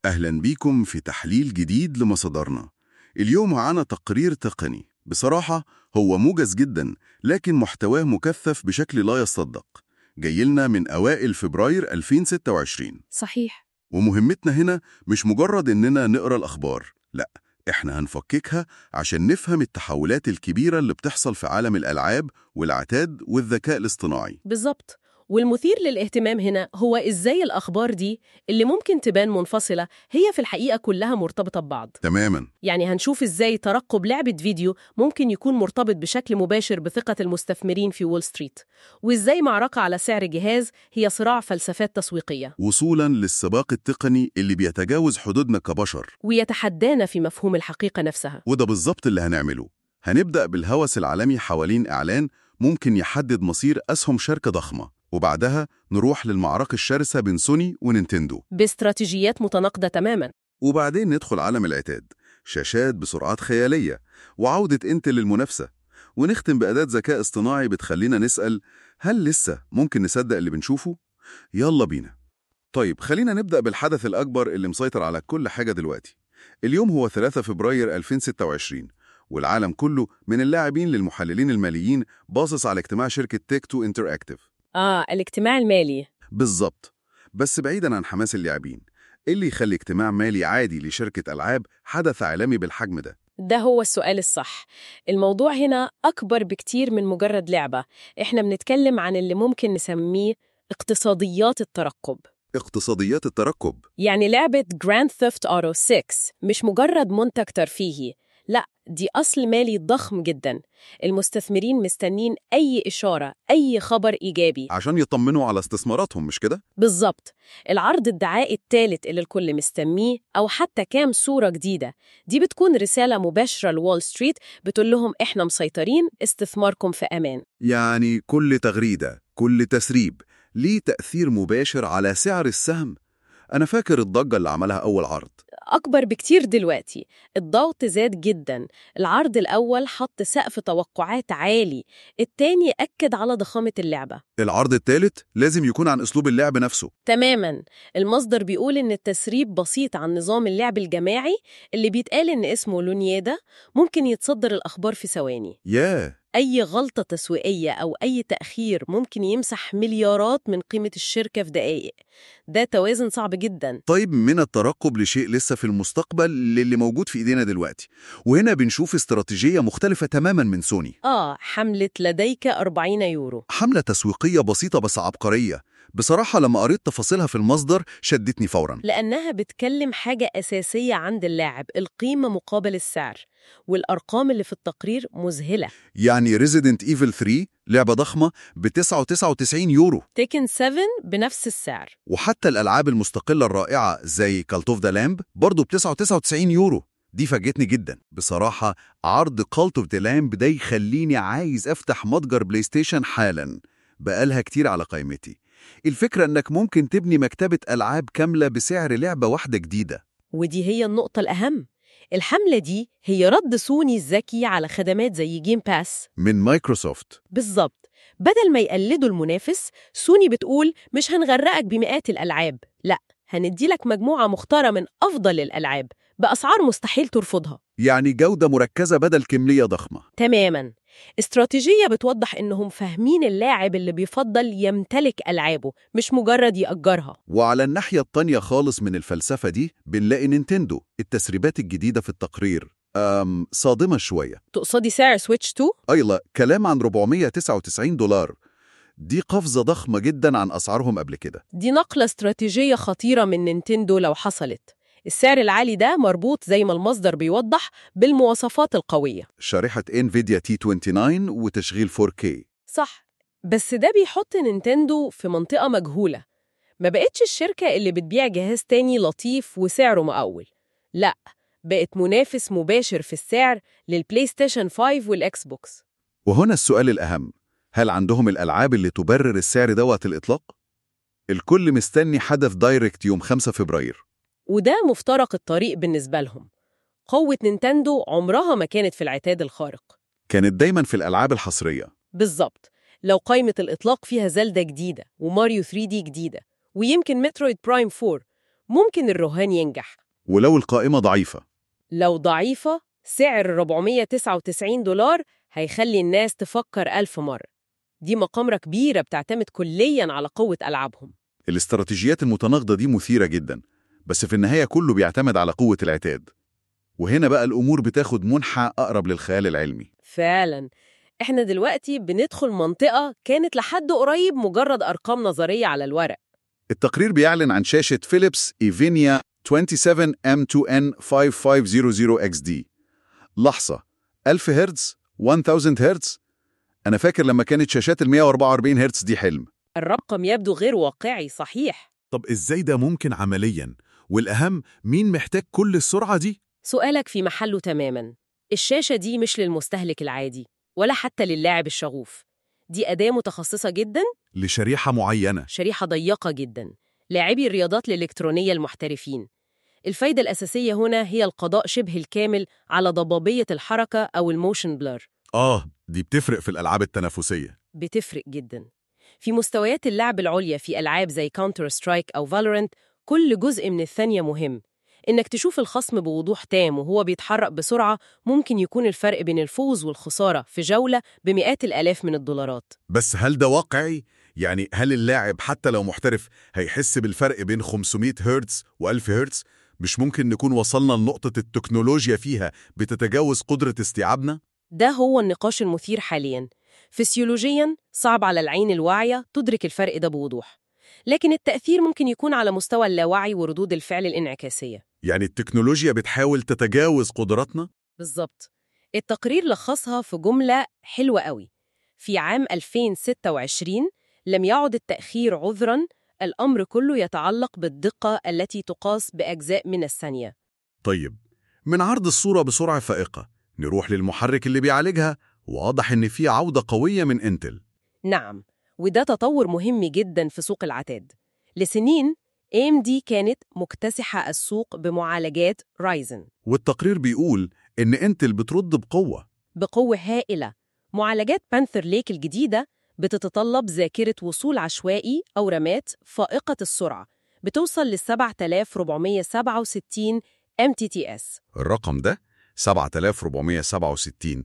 أهلا بيكم في تحليل جديد لمصادرنا. اليوم معانا تقرير تقني، بصراحة هو موجز جدا لكن محتواه مكثف بشكل لا يصدق. جايلنا من أوائل فبراير 2026. صحيح. ومهمتنا هنا مش مجرد إننا نقرأ الأخبار، لأ، إحنا هنفككها عشان نفهم التحولات الكبيرة اللي بتحصل في عالم الألعاب والعتاد والذكاء الاصطناعي. بالظبط. والمثير للاهتمام هنا هو إزاي الأخبار دي اللي ممكن تبان منفصلة هي في الحقيقة كلها مرتبطة ببعض. تماماً. يعني هنشوف إزاي ترقب لعبة فيديو ممكن يكون مرتبط بشكل مباشر بثقة المستثمرين في وول ستريت، وإزاي معركة على سعر جهاز هي صراع فلسفات تسويقية، وصولاً للسباق التقني اللي بيتجاوز حدودنا كبشر ويتحدانا في مفهوم الحقيقة نفسها. وده بالظبط اللي هنعمله. هنبدأ بالهوس العالمي حوالين إعلان ممكن يحدد مصير أسهم شركة ضخمة، وبعدها نروح للمعركة الشرسة بين سوني ونينتندو باستراتيجيات متناقضة تماماً. وبعدين ندخل عالم العتاد، شاشات بسرعات خيالية وعودة انتل للمنافسة، ونختم بأداة ذكاء اصطناعي بتخلينا نسأل هل لسه ممكن نصدق اللي بنشوفه؟ يلا بينا. طيب خلينا نبدأ بالحدث الأكبر اللي مسيطر على كل حاجة دلوقتي. اليوم هو 3 فبراير 2026، والعالم كله من اللاعبين للمحللين الماليين باصص على اجتماع شركة تيك تو انتراكتيف. الاجتماع المالي. بالظبط. بس بعيداً عن حماس اللاعبين، إيه اللي يخلي اجتماع مالي عادي لشركة ألعاب حدث عالمي بالحجم ده؟ ده هو السؤال الصح. الموضوع هنا أكبر بكتير من مجرد لعبة. إحنا بنتكلم عن اللي ممكن نسميه اقتصاديات الترقب. اقتصاديات الترقب. يعني لعبة Grand Theft Auto 6 مش مجرد منتج ترفيهي، لا، دي أصل مالي ضخم جدا. المستثمرين مستنين أي إشارة، أي خبر إيجابي عشان يطمنوا على استثماراتهم، مش كده؟ بالظبط. العرض الدعائي الثالث اللي الكل مستنيه، أو حتى كام صورة جديدة، دي بتكون رسالة مباشرة لوول ستريت بتقول لهم إحنا مسيطرين، استثماركم في أمان. يعني كل تغريدة، كل تسريب ليه تأثير مباشر على سعر السهم. أنا فاكر الضجة اللي عملها أول عرض. أكبر بكتير دلوقتي. الضغط زاد جدا. العرض الأول حط سقف توقعات عالي، التاني أكد على ضخامة اللعبة. العرض الثالث لازم يكون عن أسلوب اللعب نفسه. تماما. المصدر بيقول إن التسريب بسيط عن نظام اللعب الجماعي اللي بيتقال إن اسمه لونيادا، ممكن يتصدر الأخبار في ثواني. ياه. أي غلطة تسويقية أو أي تأخير ممكن يمسح مليارات من قيمة الشركة في دقايق. ده توازن صعب جدا. طيب من الترقب لشيء لسه في المستقبل للي موجود في إيدينا دلوقتي، وهنا بنشوف استراتيجية مختلفة تماما من سوني. حملة لديك 40 يورو. حملة تسويقية بسيطة بس عبقرية. بصراحة لما قريت تفاصيلها في المصدر شدتني فوراً. لأنها بتكلم حاجة أساسية عند اللاعب، القيمة مقابل السعر، والأرقام اللي في التقرير مذهلة. يعني Resident Evil 3 لعبة ضخمة ب99 يورو، تيكن 7 بنفس السعر، وحتى الألعاب المستقلة الرائعة زي Cult of the Lamb برضو ب99 يورو. دي فاجئتني جدا بصراحة. عرض Cult of the Lamb ده يخليني عايز أفتح متجر بلاي ستيشن حالاً، بقالها كتير على قائمتي. الفكرة إنك ممكن تبني مكتبة ألعاب كاملة بسعر لعبة واحدة جديدة. ودي هي النقطة الأهم. الحملة دي هي رد سوني الذكي على خدمات زي جيم باس من مايكروسوفت. بالظبط. بدل ما يقلدوا المنافس، سوني بتقول مش هنغرقك بمئات الألعاب، لا، هنديلك مجموعة مختارة من أفضل الألعاب بأسعار مستحيل ترفضها. يعني جودة مركزة بدل كمية ضخمة. تماماً. استراتيجية بتوضح إنهم فاهمين اللاعب اللي بيفضل يمتلك ألعابه مش مجرد يأجرها. وعلى الناحية التانية خالص من الفلسفة دي بنلاقي نينتندو. التسريبات الجديدة في التقرير صادمة شوية. تقصدي سعر سويتش 2؟ أيوة، كلام عن $499. دي قفزة ضخمة جدا عن أسعارهم قبل كده. دي نقلة استراتيجية خطيرة من نينتندو لو حصلت. السعر العالي ده مربوط زي ما المصدر بيوضح بالمواصفات القوية، شريحة انفيديا T29 وتشغيل 4K. صح. بس ده بيحط نينتندو في منطقة مجهولة. ما بقتش الشركة اللي بتبيع جهاز تاني لطيف وسعره مقاول، لا، بقت منافس مباشر في السعر للبلاي ستيشن 5 والإكس بوكس. وهنا السؤال الأهم، هل عندهم الألعاب اللي تبرر السعر ده وقت الإطلاق؟ الكل مستني حدث دايركت يوم 5 فبراير. وده مفترق الطريق بالنسبة لهم. قوة نينتندو عمرها ما كانت في العتاد الخارق، كانت دايما في الألعاب الحصرية. بالظبط. لو قائمة الإطلاق فيها زلدة جديدة وماريو 3D جديدة ويمكن مترويد برايم 4، ممكن الرهان ينجح. ولو القائمة ضعيفة؟ لو ضعيفة، سعر $499 هيخلي الناس تفكر 1000 مرة. دي مقامرة كبيرة بتعتمد كلياً على قوة ألعابهم. الاستراتيجيات المتناقضة دي مثيرة جدا، بس في النهاية كله بيعتمد على قوة العتاد. وهنا بقى الأمور بتاخد منحى أقرب للخيال العلمي. فعلاً، إحنا دلوقتي بندخل منطقة كانت لحد قريب مجرد أرقام نظرية على الورق. التقرير بيعلن عن شاشة فيليبس إيفينيا 27M2N5500XD. لحظة، 1000 هرتز؟ 1000 هرتز؟ أنا فاكر لما كانت شاشات ال 144 هرتز دي حلم. الرقم يبدو غير واقعي، صحيح. طب إزاي ده ممكن عملياً؟ والأهم، مين محتاج كل السرعة دي؟ سؤالك في محله تماماً. الشاشة دي مش للمستهلك العادي ولا حتى للاعب الشغوف. دي أداة متخصصة جداً، لشريحة معينة. شريحة ضيقة جداً، لاعبي الرياضات الإلكترونية المحترفين. الفايدة الأساسية هنا هي القضاء شبه الكامل على ضبابية الحركة أو الموشن بلر. دي بتفرق في الألعاب التنافسية. بتفرق جداً. في مستويات اللعب العليا في ألعاب زي كاونتر سترايك أو فالورنت، كل جزء من الثانية مهم. إنك تشوف الخصم بوضوح تام وهو بيتحرك بسرعة ممكن يكون الفرق بين الفوز والخسارة في جولة بمئات الآلاف من الدولارات. بس هل ده واقعي؟ يعني هل اللاعب حتى لو محترف هيحس بالفرق بين 500 هرتز و1000 هرتز؟ مش ممكن نكون وصلنا لنقطة التكنولوجيا فيها بتتجاوز قدرة استيعابنا؟ ده هو النقاش المثير حالياً. فسيولوجياً صعب على العين الواعية تدرك الفرق ده بوضوح، لكن التأثير ممكن يكون على مستوى اللاوعي وردود الفعل الانعكاسية. يعني التكنولوجيا بتحاول تتجاوز قدراتنا؟ بالظبط. التقرير لخصها في جملة حلوة قوي: في عام 2026 لم يعد التأخير عذراً، الأمر كله يتعلق بالدقة التي تقاس بأجزاء من الثانية. طيب، من عرض الصورة بسرعة فائقة نروح للمحرك اللي بيعالجها. واضح إن في عودة قوية من إنتل. نعم، وده تطور مهم جداً في سوق العتاد. لسنين AMD كانت مكتسحة السوق بمعالجات رايزن. والتقرير بيقول إن إنتل بترد بقوة هائلة. معالجات بانثر ليك الجديدة بتتطلب ذاكرة وصول عشوائي أو رامات فائقة السرعة، بتوصل ل 7467 MTTS. الرقم ده 7467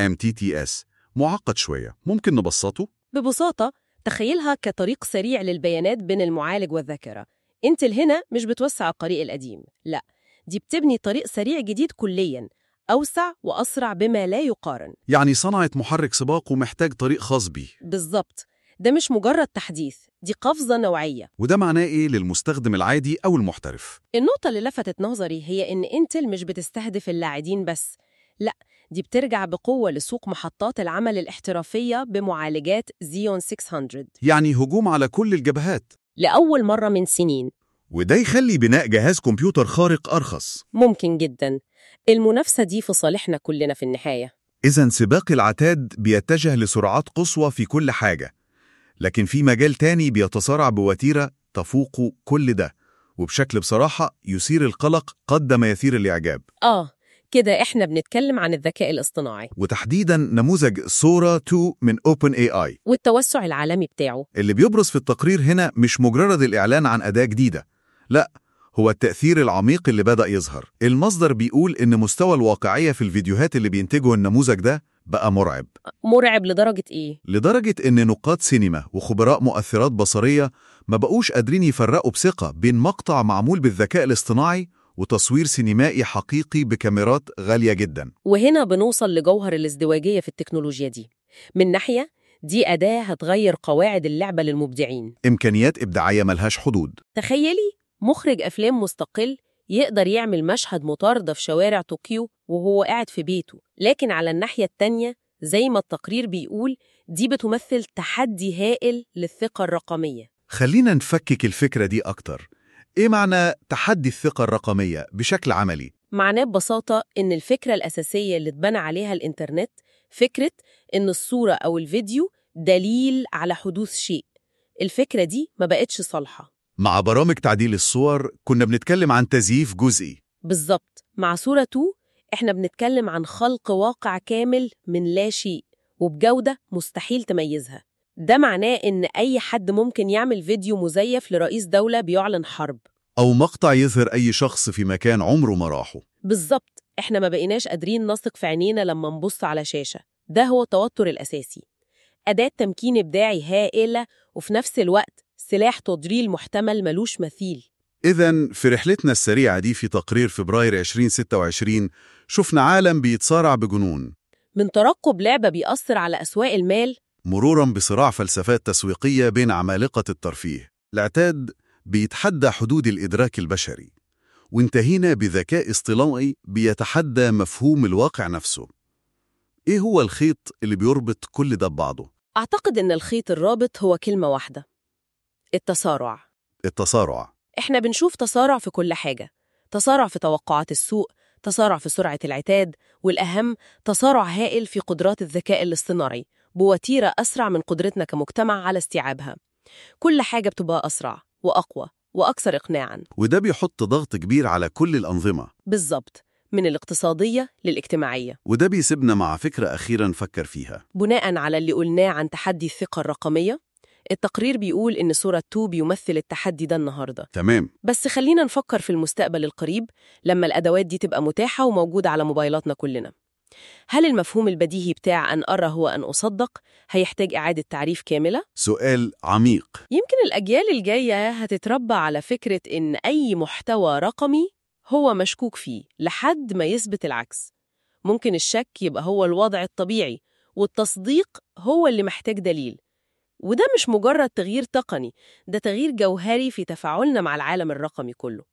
MTTS معقد شوية، ممكن نبسطه؟ ببساطة، تخيلها كطريق سريع للبيانات بين المعالج والذاكرة. انتل هنا مش بتوسع الطريق القديم، لا، دي بتبني طريق سريع جديد كلياً، أوسع وأسرع بما لا يقارن. يعني صنعت محرك سباق ومحتاج طريق خاص بيه. بالظبط، ده مش مجرد تحديث، دي قفزة نوعية. وده معناه إيه للمستخدم العادي أو المحترف؟ النقطة اللي لفتت نظري هي إن إنتل مش بتستهدف اللاعبين بس، لا، دي بترجع بقوة لسوق محطات العمل الاحترافية بمعالجات زيون 600. يعني هجوم على كل الجبهات. لأول مرة من سنين. وده يخلي بناء جهاز كمبيوتر خارق أرخص. ممكن جدا. المنافسة دي في صالحنا كلنا في النهاية. إذن سباق العتاد بيتجه لسرعات قصوى في كل حاجة، لكن في مجال تاني بيتصارع بوتيرة تفوق كل ده، وبشكل بصراحة يثير القلق قد ما يثير الإعجاب. كده إحنا بنتكلم عن الذكاء الاصطناعي، وتحديداً نموذج سورا 2 من OpenAI والتوسع العالمي بتاعه. اللي بيبرز في التقرير هنا مش مجرد الإعلان عن أداة جديدة، لا، هو التأثير العميق اللي بدأ يظهر. المصدر بيقول إن مستوى الواقعية في الفيديوهات اللي بينتجه النموذج ده بقى مرعب. مرعب لدرجة إيه؟ لدرجة إن نقاد سينما وخبراء مؤثرات بصرية ما بقوش قادرين يفرقوا بثقة بين مقطع معمول بالذكاء الاصطناعي وتصوير سينمائي حقيقي بكاميرات غالية جدا. وهنا بنوصل لجوهر الازدواجية في التكنولوجيا دي. من ناحية، دي أداة هتغير قواعد اللعبة للمبدعين. إمكانيات إبداعية ملهاش حدود. تخيلي مخرج أفلام مستقل يقدر يعمل مشهد مطاردة في شوارع طوكيو وهو قاعد في بيته، لكن على الناحية التانية زي ما التقرير بيقول دي بتمثل تحدي هائل للثقة الرقمية. خلينا نفكك الفكرة دي أكتر. إيه معنى تحدي الثقة الرقمية بشكل عملي؟ معناه ببساطة إن الفكرة الأساسية اللي اتبنى عليها الإنترنت فكرة إن الصورة أو الفيديو دليل على حدوث شيء. الفكرة دي ما بقتش صالحة. مع برامج تعديل الصور كنا بنتكلم عن تزييف جزئي. بالظبط. مع صورة 2 إحنا بنتكلم عن خلق واقع كامل من لا شيء وبجودة مستحيل تميزها. ده معناه إن أي حد ممكن يعمل فيديو مزيف لرئيس دولة بيعلن حرب. أو مقطع يظهر أي شخص في مكان عمره ما راحه. بالظبط، إحنا ما بقيناش قادرين نثق في عينينا لما نبص على شاشة. ده هو التوتر الأساسي. أداة تمكين إبداعي هائلة، وفي نفس الوقت سلاح تضليل محتمل ملوش مثيل. إذن في رحلتنا السريعة دي في تقرير فبراير 2026 شفنا عالم بيتصارع بجنون، من ترقب لعبة بيأثر على أسواق المال، مرورا بصراع فلسفات تسويقية بين عمالقة الترفيه. العتاد بيتحدى حدود الإدراك البشري، وانتهينا بذكاء اصطناعي بيتحدى مفهوم الواقع نفسه. إيه هو الخيط اللي بيربط كل ده ببعضه؟ أعتقد إن الخيط الرابط هو كلمة واحدة: التسارع. التسارع. إحنا بنشوف تسارع في كل حاجة، تسارع في توقعات السوق، تسارع في سرعة العتاد، والأهم تسارع هائل في قدرات الذكاء الاصطناعي بوتيرة أسرع من قدرتنا كمجتمع على استيعابها. كل حاجة بتبقى أسرع وأقوى وأكثر إقناعاً. وده بيحط ضغط كبير على كل الأنظمة. بالظبط، من الاقتصادية للاجتماعية. وده بيسيبنا مع فكرة أخيرة نفكر فيها. بناءً على اللي قلناه عن تحدي الثقة الرقمية، التقرير بيقول إن صورة 2 بيمثل التحدي ده النهاردة. تمام. بس خلينا نفكر في المستقبل القريب لما الأدوات دي تبقى متاحة وموجودة على موبايلاتنا كلنا. هل المفهوم البديهي بتاع أن أرى هو أن أصدق هيحتاج إعادة تعريف كاملة؟ سؤال عميق. يمكن الأجيال الجاية هتتربى على فكرة إن أي محتوى رقمي هو مشكوك فيه لحد ما يثبت العكس. ممكن الشك يبقى هو الوضع الطبيعي، والتصديق هو اللي محتاج دليل. وده مش مجرد تغيير تقني، ده تغيير جوهري في تفاعلنا مع العالم الرقمي كله.